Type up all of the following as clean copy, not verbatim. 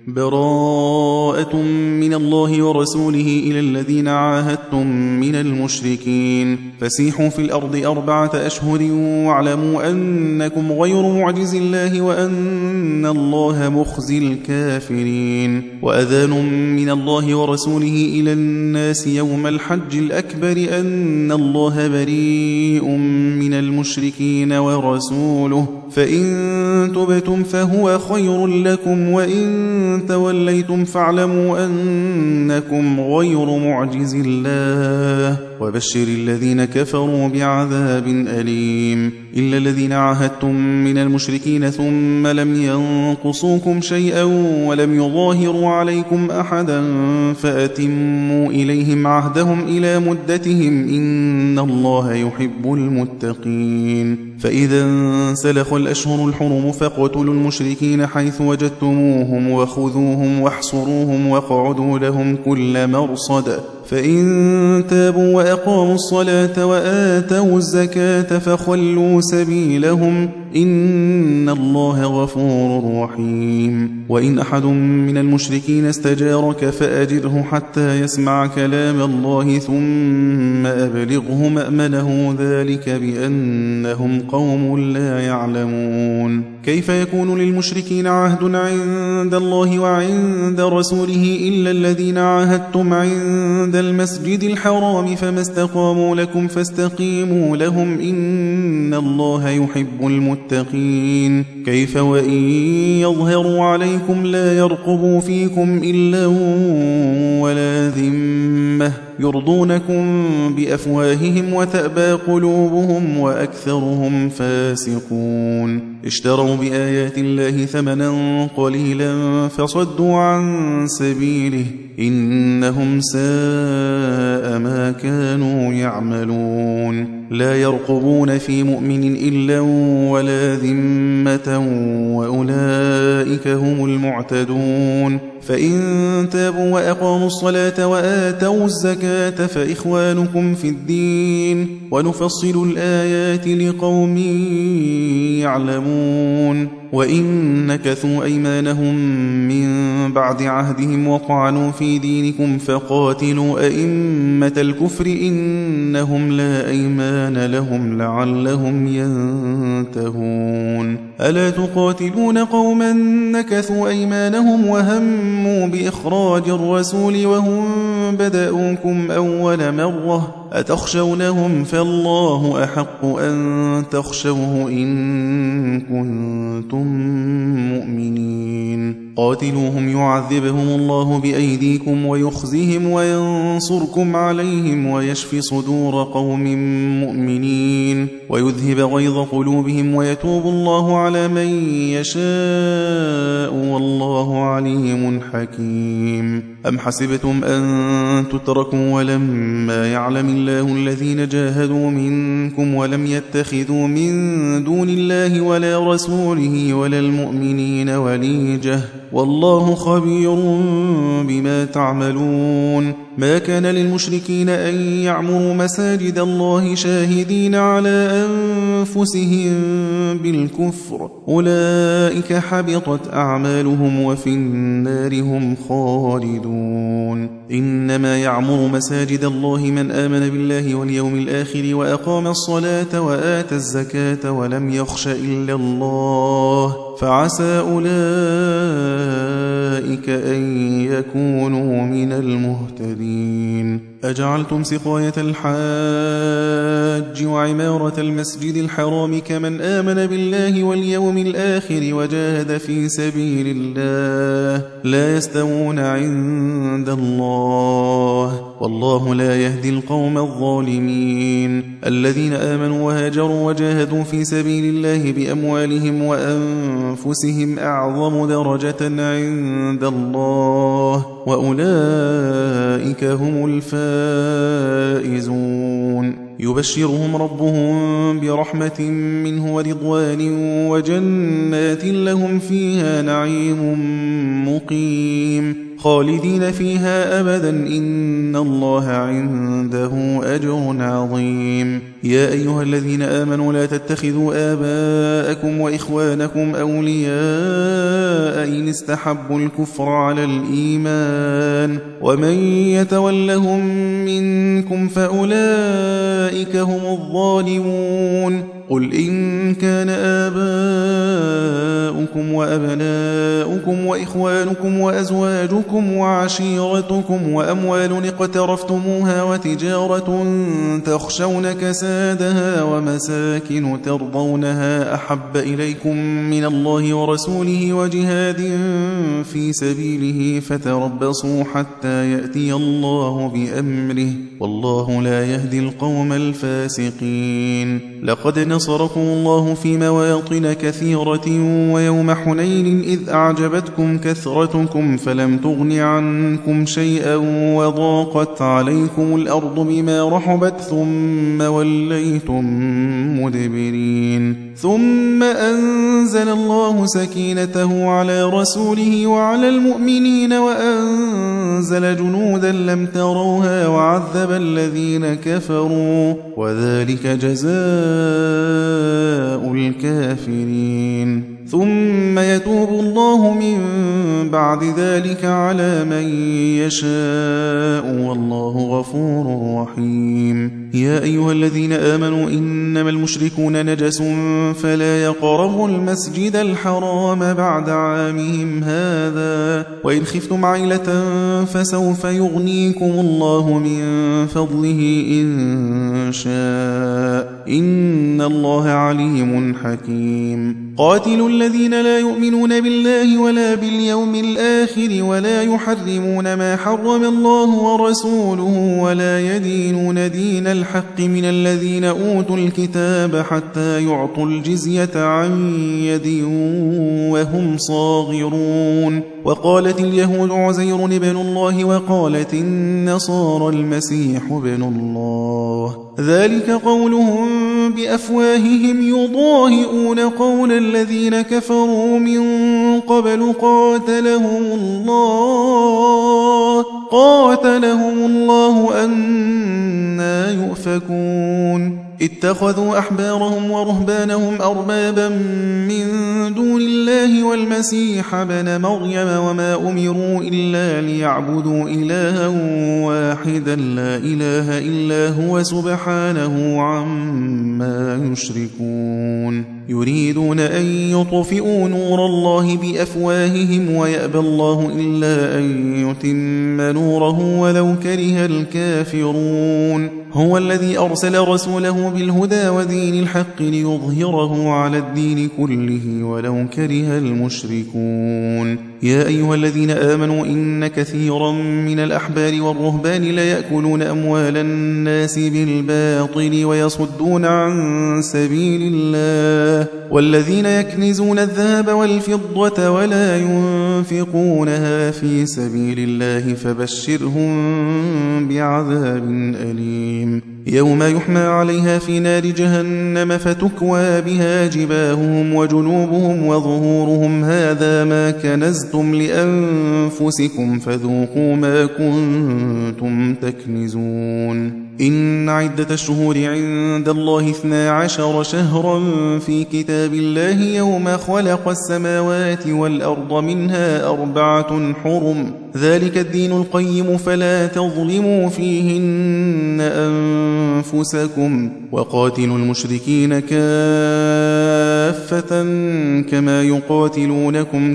براءة من الله ورسوله إلى الذين عاهدتم من المشركين فسيحوا في الأرض 4 أشهر واعلموا أنكم غير معجز الله وأن الله مخزي الكافرين وأذان من الله ورسوله إلى الناس يوم الحج الأكبر أن الله بريء من المشركين ورسوله فإن تبتم فهو خير لكم وإن توليتم فاعلموا أنكم غير معجز الله وبشر الذين كفروا بعذاب أليم إلا الذين عاهدتم من المشركين ثم لم ينقصوكم شيئا ولم يظاهروا عليكم أحدا فأتموا إليهم عهدهم إلى مدتهم إن الله يحب المتقين فإذا انسلخ الأشهر الحرم فاقتلوا المشركين حيث وجدتموهم وخذوهم واحصروهم واقعدوا لهم كل مرصد فإن تابوا وأقاموا الصلاة وآتوا الزكاة فخلوا سبيلهم إن الله غفور رحيم وإن أحد من المشركين استجارك فأجره حتى يسمع كلام الله ثم أبلغه مأمنه ذلك بأنهم قوم لا يعلمون كيف يكون للمشركين عهد عند الله وعند رسوله إلا الذين عاهدتم عند المسجد الحرام فما استقاموا لكم فاستقيموا لهم إن الله يحب المتقين كيف وإن يظهروا عليكم لا يرقبوا فيكم إلا ولا ذمة يرضونكم بأفواههم وتأبى قلوبهم وأكثرهم فاسقون اشتروا بآيات الله ثمنا قليلا فصدوا عن سبيله إنهم ساء ما كانوا يعملون لا يرقبون في مؤمن إلا ولا ذمة وأولئك هم المعتدون فإن تابوا وأقاموا الصلاة وآتوا الزكاة فإخوانكم في الدين ونفصل الآيات لقوم يعلمون وإن نكثوا أيمانهم من بعد عهدهم وطعنوا في دينكم فقاتلوا أئمة الكفر إنهم لا أيمان لهم لعلهم ينتهون ألا تقاتلون قوما نكثوا أيمانهم وهموا بإخراج الرسول وهم بدأوكم أول مرة أتخشونهم فالله أحق أن تخشوه إن كنتم مؤمنين قاتلوهم يعذبهم الله بأيديكم ويخزهم وينصركم عليهم ويشفي صدور قوم مؤمنين ويذهب غيظ قلوبهم ويتوب الله على من يشاء والله عليم حكيم أم حسبتم أن تتركوا ولما يعلم الله الذين جاهدوا منكم ولم يتخذوا من دون الله ولا رسوله ولا المؤمنين وليجة والله خبير بما تعملون ما كان للمشركين أن يعمروا مساجد الله شاهدين على أنفسهم بالكفر أولئك حبطت أعمالهم وفي النار هم خالدون إنما يعمر مساجد الله من آمن بالله واليوم الآخر وأقام الصلاة وآتى الزكاة ولم يخش إلا الله فعسى أولئك أن يكونوا من المهتدين أجعلتم سقاية الحاج وعمارة المسجد الحرام كمن آمن بالله واليوم الآخر وجاهد في سبيل الله لا يستوون عند الله والله لا يهدي القوم الظالمين الذين آمنوا وهاجروا وجاهدوا في سبيل الله بأموالهم وأنفسهم أعظم درجة عند الله وأولئك هم الفائزون يبشرهم ربهم برحمة منه ورضوان وجنات لهم فيها نعيم مقيم خالدين فيها أبدا إن الله عنده أجر عظيم. يا أيها الذين آمنوا لا تتخذوا آباءكم وإخوانكم أولياء إن استحبوا الكفر على الإيمان ومن يتولهم منكم فأولئك هم الظالمون. قل إن كان آباؤكم وأبناؤكم وإخوانكم وأزواجكم وعشيرتكم وأموال اقترفتموها وتجارة تخشون كسادها ومساكن ترضونها أحب إليكم من الله ورسوله وجهاد في سبيله فتربصوا حتى يأتي الله بأمره والله لا يهدي القوم الفاسقين. لقد نصركم الله في مواطن كثيرة ويوم حنين إذ أعجبتكم كثرتكم فلم تغن عنكم شيئا وضاقت عليكم الأرض بما رحبت ثم وليتم مدبرين. ثم أنزل الله سكينته على رسوله وعلى المؤمنين وأنزل جنودا لم تروها وعذب الذين كفروا وذلك جزاء الكافرين. ثم يتوب الله من بعد ذلك على من يشاء والله غفور رحيم. يا أيها الذين آمنوا إنما المشركون نجس فلا يقربوا المسجد الحرام بعد عامهم هذا وإن خفتم عيلة فسوف يغنيكم الله من فضله إن شاء إن الله عليم حكيم. قاتلوا الذين لا يؤمنون بالله ولا باليوم الآخر ولا يحرمون ما حرم الله ورسوله ولا يدينون دين الحق من الذين أوتوا الكتاب حتى يعطوا الجزية عن يد وهم صاغرون. وقالت اليهود عزير ابن الله وقالت النصارى المسيح ابن الله ذلك قولهم بأفواههم يضاهئون قول الذين كفروا من قبل قاتلهم الله أنى يؤفكون. اتخذوا أحبارهم ورهبانهم أربابا من دون الله والمسيح ابن مريم وما أمروا إلا ليعبدوا إلها واحدا لا إله إلا هو سبحانه عما يشركون. يريدون أن يطفئوا نور الله بأفواههم ويأبى الله إلا أن يتم نوره ولو كره الكافرون. هو الذي أرسل رسوله بالهدى ودين الحق ليظهره على الدين كله ولو كره المشركون. يا أيها الذين آمنوا إن كثيرا من الأحبار والرهبان ليأكلون أموال الناس بالباطل ويصدون عن سبيل الله والذين يكنزون الذهب والفضة ولا ينفقونها في سبيل الله فبشرهم بعذاب أليم. يوم يحمى عليها في نار جهنم فتكوى بها جباههم وجنوبهم وظهورهم هذا ما كنزتم لأنفسكم فذوقوا ما كنتم تكنزون. إن عدة الشهور عند الله 12 شهرا في كتاب الله يوم خلق السماوات والأرض منها 4 حرم ذلك الدين القيم فلا تظلموا فيهن أنفسكم وقاتلوا المشركين كافة كما يقاتلونكم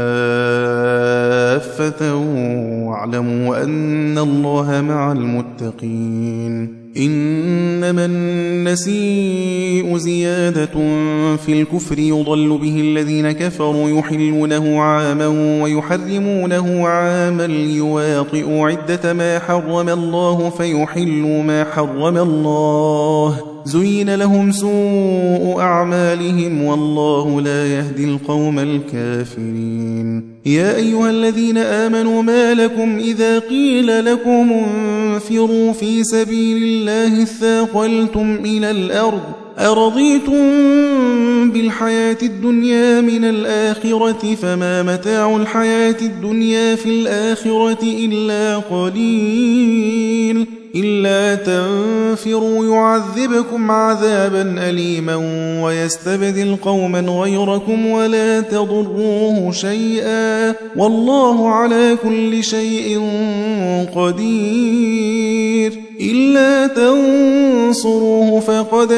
كافة واعلموا أن الله مع المتقين. إنما النسيء زيادة في الكفر يضل به الذين كفروا يحلونه عاما ويحرمونه عاما ليواطئوا عدة ما حرم الله فيحلوا ما حرم الله زين لهم سوء أعمالهم والله لا يهدي القوم الكافرين. يا أيها الذين آمنوا ما لكم إذا قيل لكم انفروا في سبيل الله اثاقلتم إلى الأرض أرضيتم بالحياة الدنيا من الآخرة فما متاع الحياة الدنيا في الآخرة إلا قليل إلا تنفروا يعذبكم عذابا أليما ويستبدل قوما غيركم ولا تضروه شيئا والله على كل شيء قدير إلا تنصروه فقد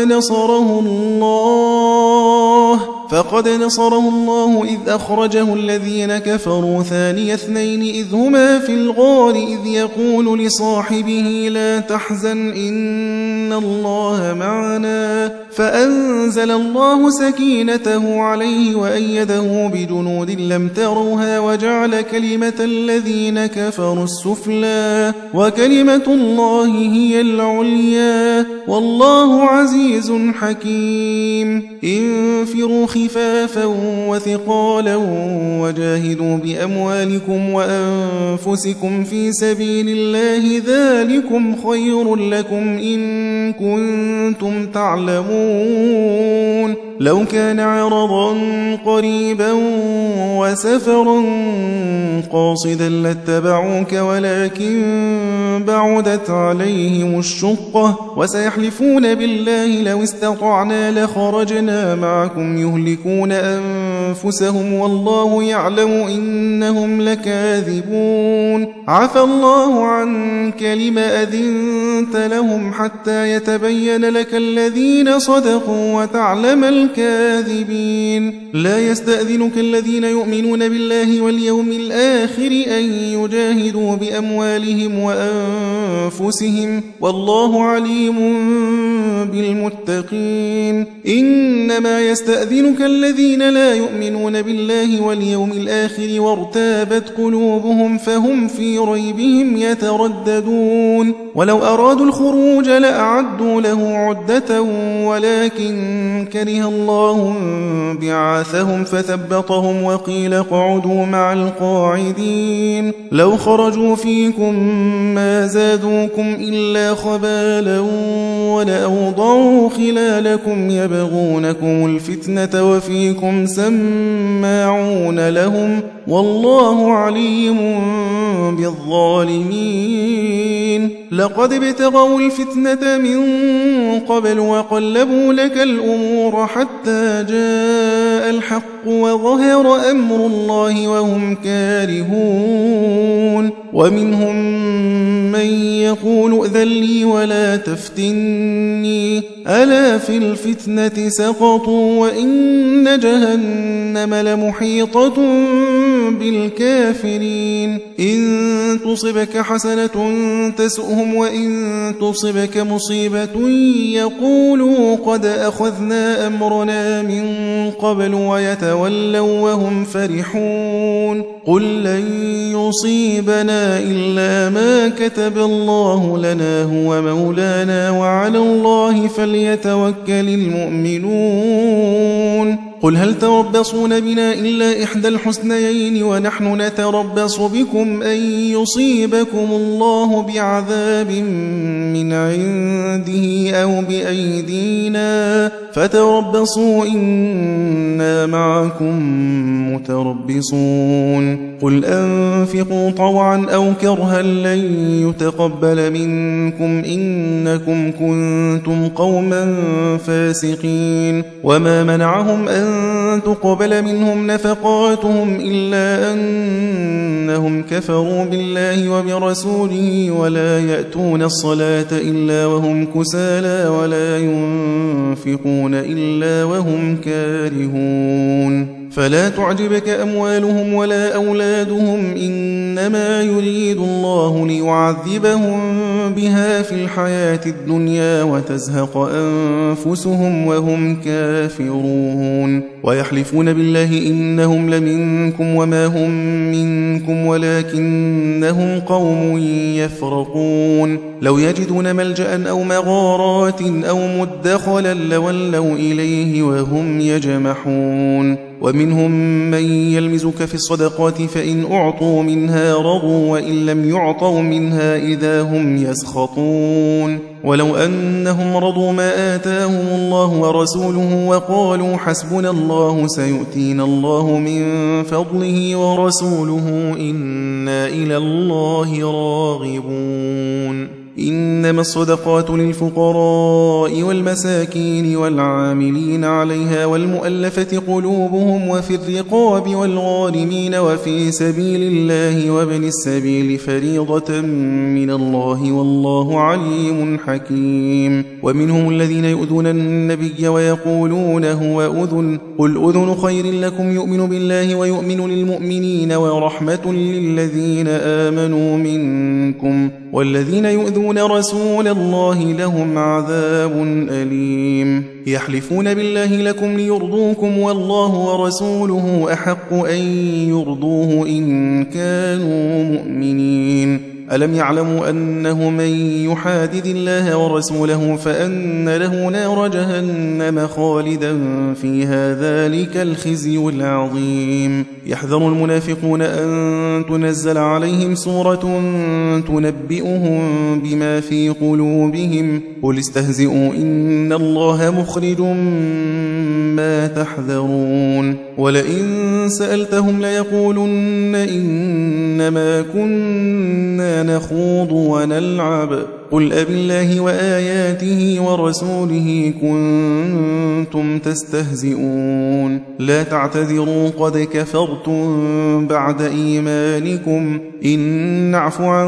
نصره الله إذ أخرجه الذين كفروا ثاني اثنين إذ هما في الغار إذ يقول لصاحبه لا تحزن إن الله معنا فأنزل الله سكينته عليه وأيده بجنود لم تروها وجعل كلمة الذين كفروا السفلى وكلمة الله هي العليا والله عزيز حكيم انفروا خفافا وثقالا وجاهدوا بأموالكم وأنفسكم في سبيل الله ذلكم خير لكم إن كنتم تعلمون لو كان عرضا قريبا وسفرا قاصدا لاتبعوك ولكن بعدت عليهم الشقة وسيحلفون بالله لو استطعنا لخرجنا معكم يهلكون أنفسهم والله يعلم إنهم لكاذبون عفى الله عنك لم أذنت لهم حتى يتبين لك الذين صدقوا وتعلم الكاذبين لا يستأذنك الذين يؤمنون بالله واليوم الآخر أن يجاهدوا بأموالهم وأنفسهم والله عليم بالمتقين إنما يستأذنك الذين لا يؤمنون بالله واليوم الآخر وارتابت قلوبهم فهم في ريبهم يترددون ولو أرادوا الخروج لأعدوا له عدة ولكن كره الله بعاثهم فثبطهم وقيل اقعدوا مع القاعدين لو خرجوا فيكم ما زادوكم إلا خبالا ولأوضعوا خلالكم يبغونكم الفتنة وفيكم سماعون لهم والله عليم بالظالمين لقد ابتغوا الفتنة من قبل وقلبوا لك الأمور حتى جاء الحق وظهر أمر الله وهم كارهون ومنهم من يقول ائذن لي ولا تفتني ألا في الفتنة سقطوا وإن جهنم لمحيطة بالكافرين إن تصبك حسنة تسؤهم وإن تصبك مصيبة يقولوا قد أخذنا أمرنا من قبل ويتولوا وهم فرحون قل لن يصيبنا إلا ما كتب الله لنا هو مولانا وعلى الله فليتوكل المؤمنون قل هل تربصون بنا إلا إحدى الحسنيين ونحن نتربص بكم أن يصيبكم الله بعذاب من عنده أو بأيدينا فتربصوا إنا معكم متربصون قل أنفقوا طوعا أو كرها لن يتقبل منكم إنكم كنتم قوما فاسقين وما منعهم أن تقبل منهم نفقاتهم إلا أنهم كفروا بالله وبرسوله ولا يأتون الصلاة إلا وهم كسالى ولا ينفقون إلا وهم كارهون فلا تعجبك أموالهم ولا أولادهم إنما يريد الله ليعذبهم بها في الحياة الدنيا وتزهق أنفسهم وهم كافرون ويحلفون بالله إنهم لمنكم وما هم منكم ولكنهم قوم يفرقون لو يجدون ملجأ أو مغارات أو مدخلا لولوا إليه وهم يجمحون ومنهم من يلمزك في الصدقات فإن أعطوا منها رضوا وإن لم يعطوا منها إذا هم يسخطون ولو أنهم رضوا ما آتاهم الله ورسوله وقالوا حسبنا الله سيؤتينا الله من فضله ورسوله إنا إلى الله راغبون إنما الصدقات للفقراء والمساكين والعاملين عليها والمؤلفة قلوبهم وفي الرقاب والغارمين وفي سبيل الله وابن السبيل فريضة من الله والله عليم حكيم ومنهم الذين يؤذون النبي ويقولون هو أذن قل أذن خير لكم يؤمن بالله ويؤمن للمؤمنين ورحمة للذين آمنوا منكم والذين يؤذون رسول الله لهم عذاب أليم يحلفون بالله لكم ليرضوكم والله ورسوله أحق أن يرضوه إن كانوا مؤمنين ألم يعلموا أنه من يحادد الله ورسوله فأن له نار جهنم خالدا فيها ذلك الخزي العظيم يحذر المنافقون أن تنزل عليهم سورة تنبئهم بما في قلوبهم قل استهزئوا إن الله مخرج ما تحذرون ولئن سألتهم ليقولن إنما كنا نخوض ونلعب قل أبالله وآياته ورسوله كنتم تستهزئون لا تعتذروا قد كفرتم بعد إيمانكم إن نعف عن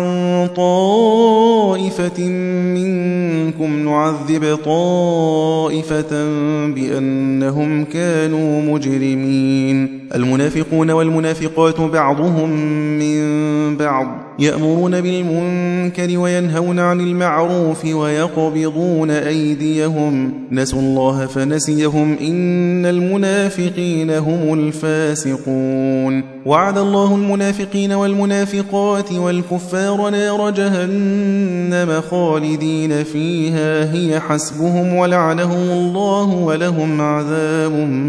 طائفة منكم نعذب طائفة بأنهم كانوا مجرمين المنافقون والمنافقات بعضهم من بعض يأمرون بالمنكر وينهون عن المعروف ويقبضون أيديهم نسوا الله فنسيهم إن المنافقين هم الفاسقون وعد الله المنافقين والمنافقات والكفار نار جهنم خالدين فيها هي حسبهم ولعنهم الله ولهم عذاب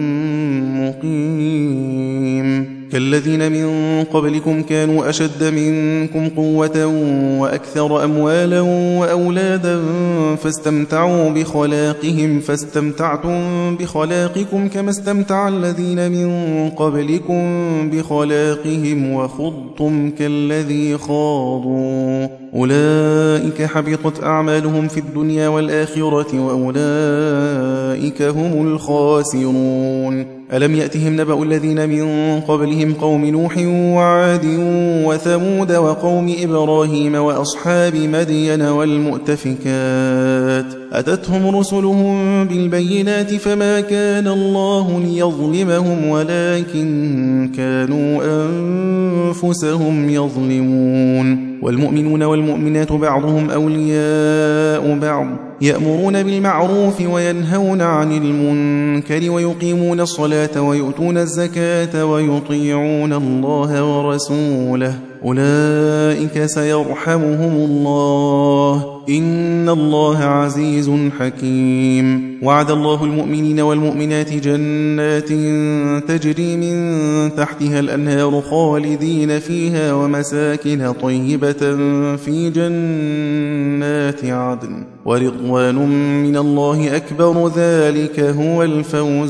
مقيم كالذين من قبلكم كانوا أشد منكم قوة وأكثر أموالا وأولادا فاستمتعوا بخلاقهم فاستمتعتم بخلاقكم كما استمتع الذين من قبلكم بخلاقهم وخضتم كالذي خاضوا أولئك حبطت أعمالهم في الدنيا والآخرة وأولئك هم الخاسرون ألم يأتهم نبأ الذين من قبلهم قوم نوح وعاد وثمود وقوم إبراهيم وأصحاب مدين والمؤتفكات أتتهم رسلهم بالبينات فما كان الله ليظلمهم ولكن كانوا أنفسهم يظلمون والمؤمنون والمؤمنات بعضهم أولياء بعض يأمرون بالمعروف وينهون عن المنكر ويقيمون الصلاة ويؤتون الزكاة ويطيعون الله ورسوله أولئك سيرحمهم الله إن الله عزيز حكيم وعد الله المؤمنين والمؤمنات جنات تجري من تحتها الأنهار خالدين فيها ومساكن طيبة في جنات عدن ورضوان من الله أكبر ذلك هو الفوز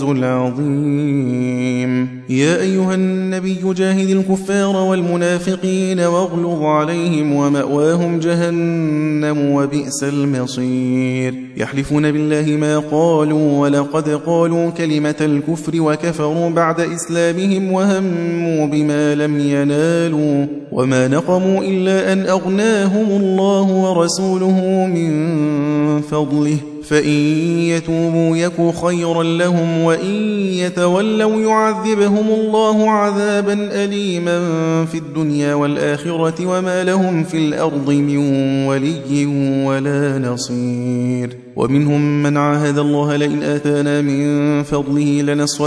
العظيم يا أيها النبي جاهد الكفار والمنافقين واغلظ عليهم ومأواهم جهنم وبئس المصير يحلفون بالله ما قالوا ولقد قالوا كلمة الكفر وكفروا بعد إسلامهم وهموا بما لم ينالوا وما نقموا إلا أن أغناهم الله ورسوله من فضله فإن يتوبوا يك خيرا لهم وإن يتولوا يعذبهم الله عذابا أليما في الدنيا والآخرة وما لهم في الأرض من ولي ولا نصير ومنهم من عاهد الله لئن آتانا من فضله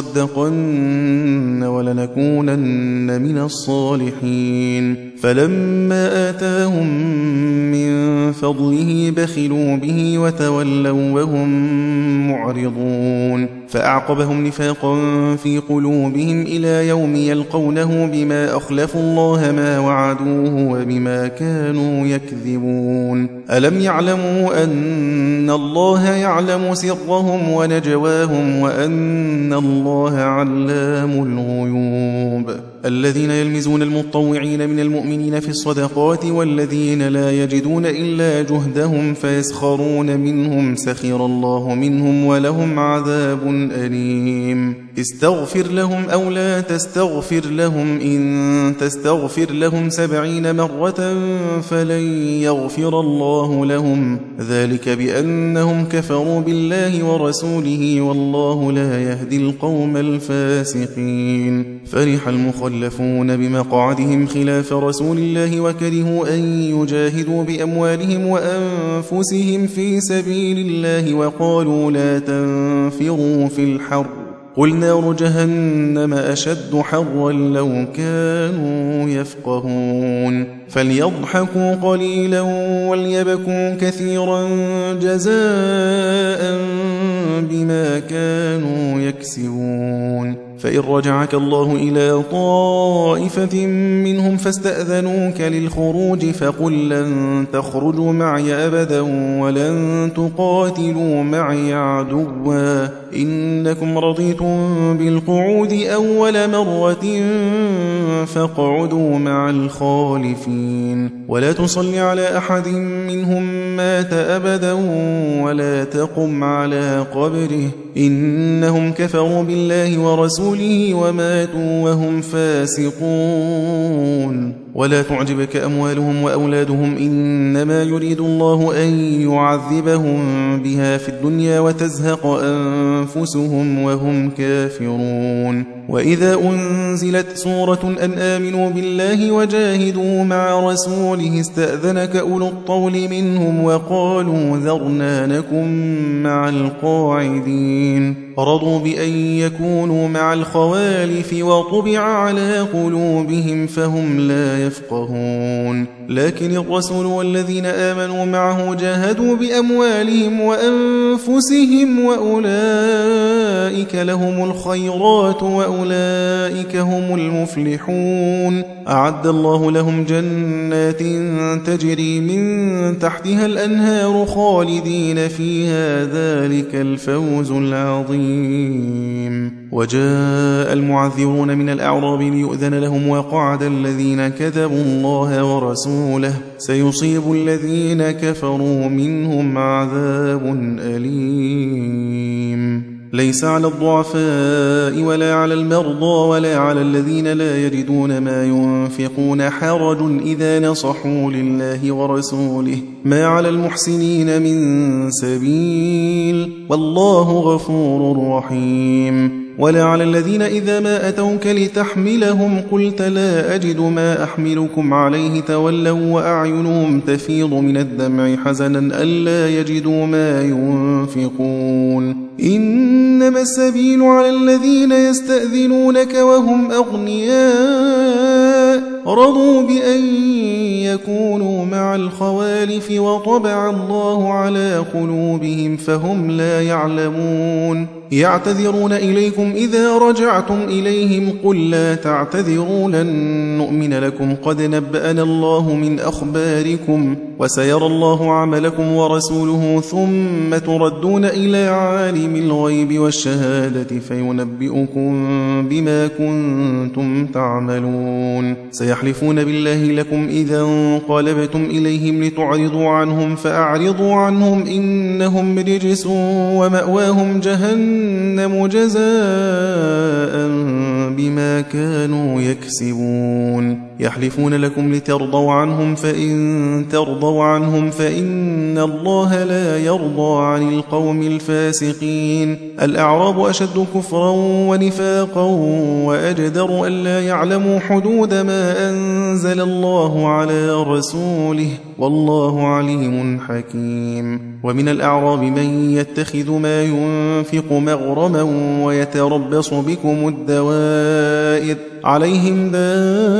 لنصدقن ولنكونن من الصالحين فلما آتاهم من فضله بخلوا به وتولوا وهم معرضون فأعقبهم نفاقا في قلوبهم إلى يوم يلقونه بما أخلفوا الله ما وعدوه وبما كانوا يكذبون. ألم يعلموا أن الله يعلم سرهم ونجواهم وأن الله علام الغيوب. الذين يلمزون المطوعين من المؤمنين في الصدقات والذين لا يجدون إلا جهدهم فيسخرون منهم سخر الله منهم ولهم عذاب أليم. استغفر لهم أو لا تستغفر لهم إن تستغفر لهم 70 مرة فلن يغفر الله لهم ذلك بأنهم كفروا بالله ورسوله والله لا يهدي القوم الفاسقين. فرح المخلفون بمقعدهم خلاف رسول الله وكرهوا أن يجاهدوا بأموالهم وأنفسهم في سبيل الله وقالوا لا تنفروا في الحر قل نار جهنم أشد حرا لو كانوا يفقهون. فليضحكوا قليلا وليبكوا كثيرا جزاء بما كانوا يكسبون. فإن رجعك الله إلى طائفة منهم فاستأذنوك للخروج فقل لن تخرجوا معي أبدا ولن تقاتلوا معي عدوا إنكم رضيتم بالقعود أول مرة فاقعدوا مع الخالفين. ولا تصل على أحد منهم مات أبدا ولا تقم على قبره إنهم كفروا بالله ورسوله وماتوا وهم فاسقون. ولا تعجبك أموالهم وأولادهم إنما يريد الله أن يعذبهم بها في الدنيا وتزهق أنفسهم وهم كافرون. وإذا أنزلت سورة أن آمنوا بالله وجاهدوا مع رسوله استأذنك أولو الطول منهم وقالوا ذرنا نكن مع القاعدين. رضوا بأن يكونوا مع الخوالف وطبع على قلوبهم فهم لا يفقهون. لكن الرسول والذين آمنوا معه جاهدوا بأموالهم وأنفسهم وأولئك لهم الخيرات وأولئك هم المفلحون. أعد الله لهم جنات تجري من تحتها الأنهار خالدين فيها ذلك الفوز العظيم. وجاء المعذرون من الأعراب ليؤذن لهم وقعد الذين كذبوا الله ورسوله سيصيب الذين كفروا منهم عذاب أليم. ليس على الضعفاء ولا على المرضى ولا على الذين لا يجدون ما ينفقون حرج إذا نصحوا لله ورسوله ما على المحسنين من سبيل والله غفور رحيم. ولا على الذين إذا ما أتوك لتحملهم قلت لا أجد ما أحملكم عليه تولوا وأعينهم تفيض من الدمع حزنا ألا يجدوا ما ينفقون. إنما السبيل على الذين يستأذنونك وهم أغنياء رضوا بأن يكونوا مع الخوالف وطبع الله على قلوبهم فهم لا يعلمون. يعتذرون إليكم إذا رجعتم إليهم قل لا تعتذروا لن نؤمن لكم قد نبأنا الله من أخباركم وسيرى الله عملكم ورسوله ثم تردون إلى عالم الغيب والشهادة فينبئكم بما كنتم تعملون. سيحلفون بالله لكم إذا انقلبتم إليهم لتعرضوا عنهم فأعرضوا عنهم إنهم رجس ومأواهم جهنم جزاء بما كانوا يكسبون. يحلفون لكم لترضوا عنهم فإن ترضوا عنهم فإن الله لا يرضى عن القوم الفاسقين. الأعراب أشد كفرا ونفاقا وأجدر ألا يعلموا حدود ما أنزل الله على رسوله والله عليم حكيم. ومن الأعراب من يتخذ ما ينفق مغرما ويتربص بكم الدوائر عليهم دائرة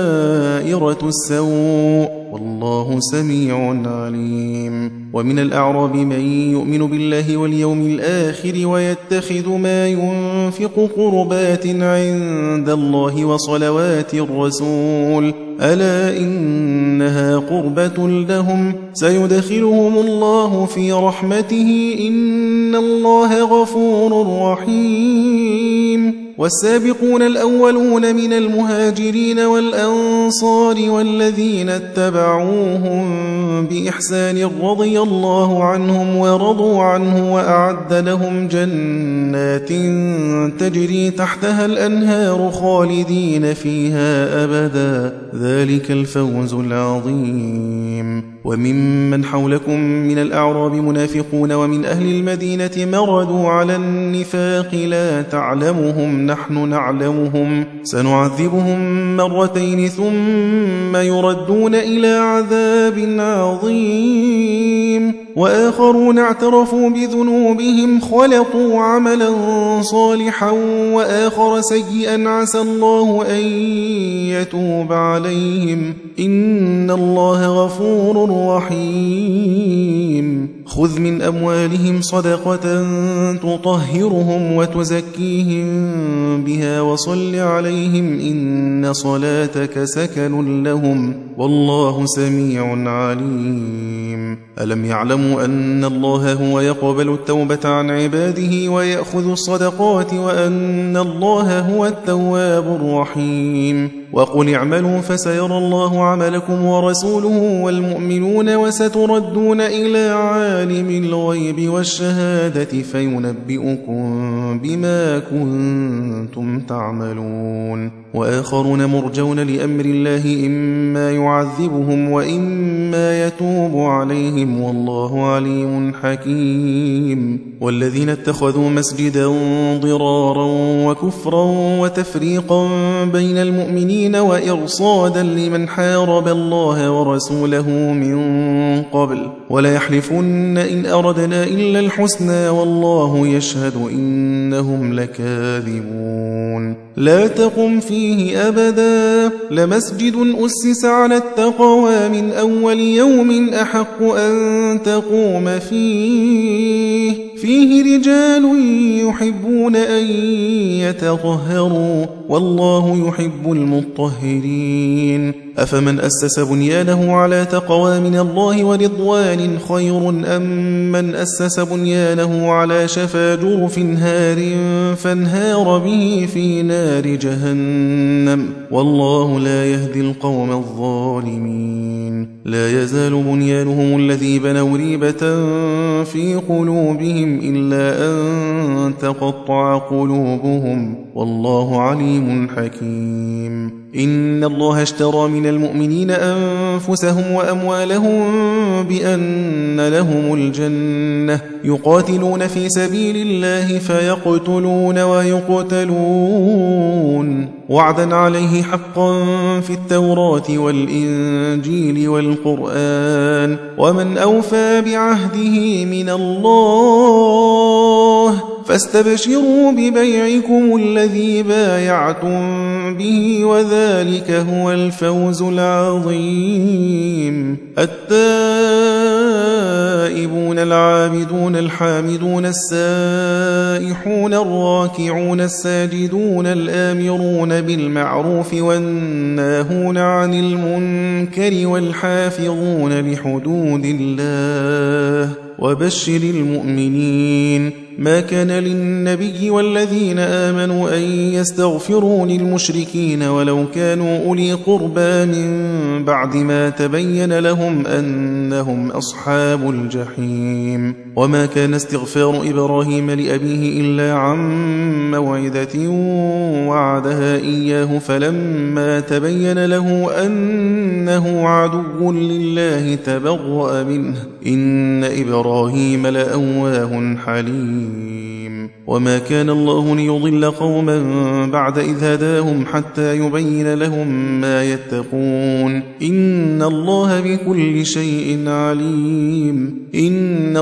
دائرة السوء والله سميع عليم. ومن الأعراب من يؤمن بالله واليوم الآخر ويتخذ ما ينفق قربات عند الله وصلوات الرسول ألا إنها قربة لهم سيدخلهم الله في رحمته إن الله غفور رحيم. والسابقون الأولون من المهاجرين والأنصار والذين اتبعوهم بإحسان رضي الله عنهم ورضوا عنه وأعد لهم جنات تجري تحتها الأنهار خالدين فيها أبدا ذلك الفوز العظيم. وممن حولكم من الأعراب منافقون ومن أهل المدينة مردوا على النفاق لا تعلمهم نحن نعلمهم سنعذبهم مرتين ثم يردون إلى عذاب عظيم. وآخرون اعترفوا بذنوبهم خلطوا عملا صالحا وآخر سيئا عسى الله أن يتوب عليهم إن الله غفور رحيم. خذ من أموالهم صدقة تطهرهم وتزكيهم بها وصل عليهم إن صلاتك سكن لهم والله سميع عليم. ألم يعلموا أن الله هو يقبل التوبة عن عباده ويأخذ الصدقات وأن الله هو التواب الرحيم. وقل اعملوا فسيرى الله عملكم ورسوله والمؤمنون وستردون إلى عالم الغيب والشهادة فينبئكم بما كنتم تعملون. وآخرون مرجون لأمر الله إما يعذبهم وإما يتوب عليهم والله عليم حكيم. والذين اتخذوا مسجدا ضرارا وكفرا وتفريقا بين المؤمنين وإرصادا لمن حارب الله ورسوله من قبل ولا يحلفن إن أردنا إلا الحسنى والله يشهد إنهم لكاذبون. لا تقم فيه أبدا لمسجد أسس على التقوى من أول يوم أحق أن تقوم فيه رجال يحبون أن يتطهروا والله يحب المطهرين. أفمن أسس بنيانه على تقوى من الله ورضوان خير أم من أسس بنيانه على شفا جرف هار فانهار به في نار جهنم والله لا يهدي القوم الظالمين. لا يزال بنيانهم الذي بنوا ريبة في قلوبهم إلا أن تقطع قلوبهم والله عليم حكيم. إن الله اشترى من المؤمنين أنفسهم وأموالهم بأن لهم الجنة يقاتلون في سبيل الله فيقتلون ويقتلون وعدا عليه حقا في التوراة والإنجيل والقرآن ومن أوفى بعهده من الله فاستبشروا ببيعكم الذي بايعتم به وذلك هو الفوز العظيم. التائبون العابدون الحامدون السائحون الراكعون الساجدون الآمرون بالمعروف والناهون عن المنكر والحافظون لحدود الله وبشر المؤمنين. ما كان للنبي والذين آمنوا أن يستغفروا للمشركين ولو كانوا أولي قربى من بعد ما تبين لهم أنهم أصحاب الجحيم. وما كان استغفار إبراهيم لأبيه إلا عن موعدة وعدها إياه فلما تبين له أنه عدو لله تبرأ منه إن إبراهيم لأواه حليم. وما كان الله ليضل قوما بعد إذ هداهم حتى يبين لهم ما يتقون إن الله بكل شيء عليم. إن الله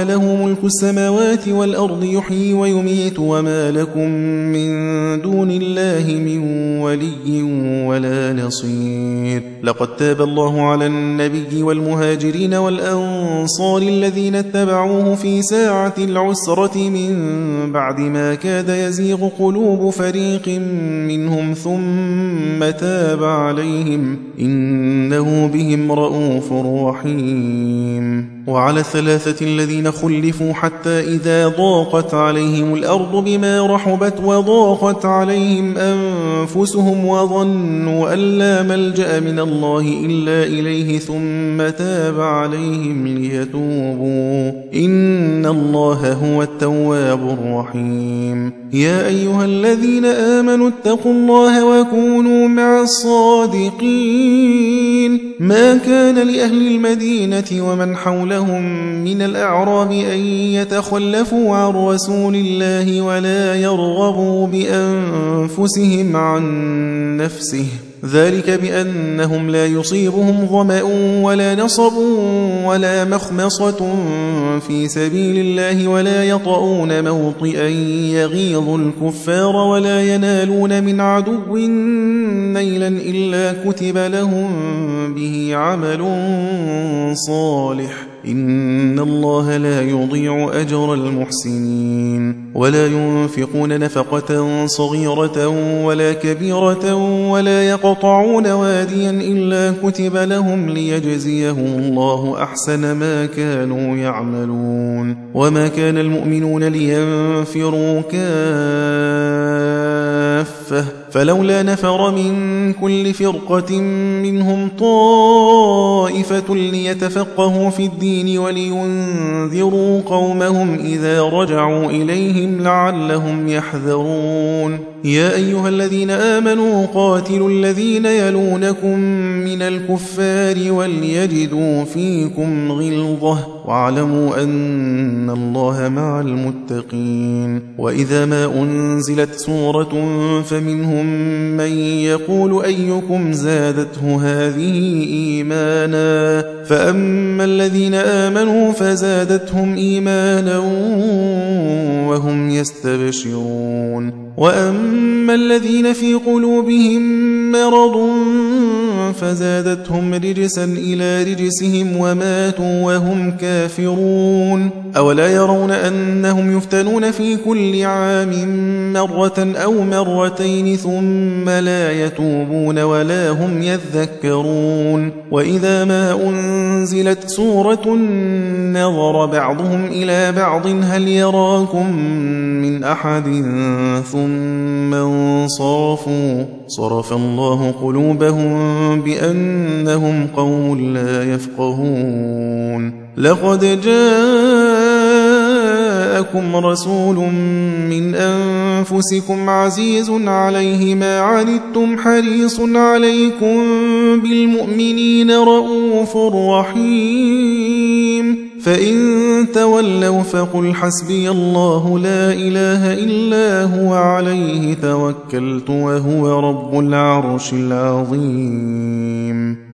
الله له ملك السماوات والأرض يحيي ويميت وما لكم من دون الله من ولي ولا نصير. لقد تاب الله على النبي والمهاجرين والأنصار الذين اتبعوه في ساعة العسرة من بعد ما كاد يزيغ قلوب فريق منهم ثم تاب عليهم إنه بهم رؤوف رحيم. وعلى الثلاثة الذين خلفوا حتى إذا ضاقت عليهم الأرض بما رحبت وضاقت عليهم أنفسهم وظنوا أن لا ملجأ من الله إلا إليه ثم تاب عليهم ليتوبوا إن الله هو التواب الرحيم. يا أيها الذين آمنوا اتقوا الله وكونوا مع الصادقين. ما كان لأهل المدينة ومن حولهم من الأعراب أن يتخلفوا عن رسول الله ولا يرغبوا بأنفسهم عن نفسه ذلك بأنهم لا يصيبهم ظمأ ولا نصب ولا مخمصة في سبيل الله ولا يطؤون موطئا يغيظ الكفار ولا ينالون من عدو نيلا إلا كتب لهم به عمل صالح إن الله لا يضيع أجر المحسنين. ولا ينفقون نفقة صغيرة ولا كبيرة ولا يقطعون واديا إلا كتب لهم ليجزيهم الله أحسن ما كانوا يعملون. وما كان المؤمنون لينفروا كافة فلولا نفر من كل فرقة منهم طائفة ليتفقهوا في الدين ولينذروا قومهم إذا رجعوا إليهم لعلهم يحذرون. يا أيها الذين آمنوا قاتلوا الذين يلونكم من الكفار وليجدوا فيكم غلظة واعلموا أن الله مع المتقين. وإذا ما أنزلت سورة فمنهم من يقول أيكم زادته هذه إيمانا فأما الذين آمنوا فزادتهم إيمانا وهم يستبشرون. وأما الذين في قلوبهم مرض فزادتهم رجسا إلى رجسهم وماتوا وهم كافرون. أولا يرون أنهم يفتنون في كل عام مرة أو مرتين ثم لا يتوبون ولا هم يذكرون. وإذا ما أنزلت سورة نظر بعضهم إلى بعض هل يراكم من أحد ثم انصرفوا صرف الله قلوبهم بأنهم قوم لا يفقهون. لقد جاءكم رسول من أنفسكم عزيز عليه ما عنتم حريص عليكم بالمؤمنين رؤوف رحيم. فإن تولوا فقل حسبي الله لا إله إلا هو عليه توكلت وهو رب العرش العظيم.